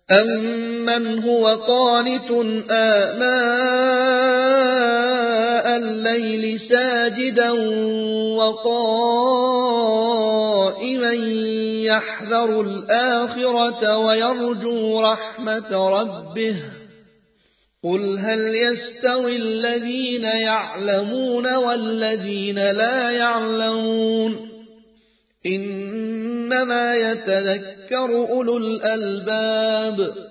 أَمَّنْ هُوَ قَانِتٌ آنَاءَ اللَّيْلِ سَاجِدًا وَقَائِمًا يَحْذَرُ الْآخِرَةَ وَيَرْجُو رَحْمَةَ رَبِّهِ قُلْ هَلْ يَسْتَوِي الَّذِينَ يَعْلَمُونَ وَالَّذِينَ لَا يَعْلَمُونَ إِنَّمَا يَتَذَكَّرُ أُولُو الْأَلْبَابِ